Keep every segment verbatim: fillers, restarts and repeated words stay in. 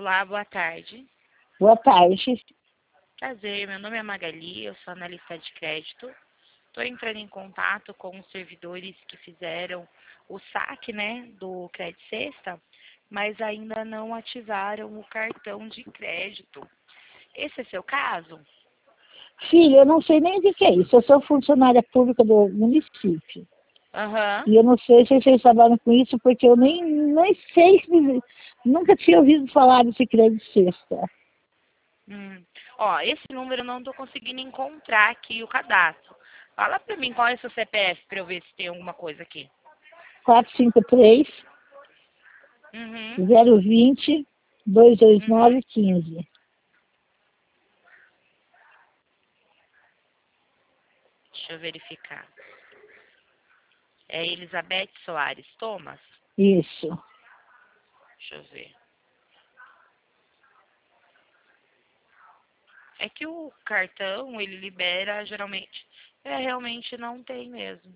Olá, boa tarde. Boa tarde. Prazer, meu nome é Magali, eu sou analista de crédito. Estou entrando em contato com os servidores que fizeram o saque, né, do Crédito Sexta, mas ainda não ativaram o cartão de crédito. Esse é seu caso? Filha, eu não sei nem o que que é isso. Eu sou funcionária pública do município. Aham. E eu não sei se vocês trabalham com isso, porque eu nem, nem sei, se- nunca tinha ouvido falar desse crédito sexta. Hum. Ó, esse número eu não estou conseguindo encontrar aqui o cadastro. Fala para mim qual é o seu C P F para eu ver se tem alguma coisa aqui. quatro cinco três, Uhum. zero vinte, dois dois Uhum. nove, quinze. Deixa eu verificar. É Elizabeth Soares Thomas? Isso. Deixa eu ver. É que o cartão, ele libera, geralmente, é, realmente não tem mesmo.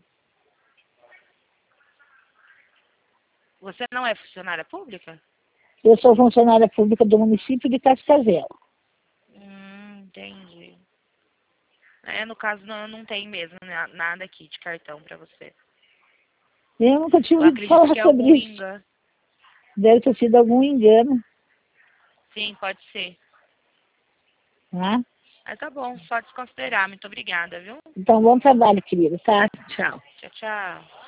Você não é funcionária pública? Eu sou funcionária pública do município de Cascavel. Hum, entendi. É, no caso, não, não tem mesmo na- nada aqui de cartão pra você. Eu nunca tinha Eu ouvido acredito falar que é algum sobre isso. engano. Deve ter sido algum engano, Sim, pode ser. tá? Mas tá bom, só desconsiderar. Muito obrigada, viu? Então, bom trabalho, querida, tá? Tchau. Tchau, tchau.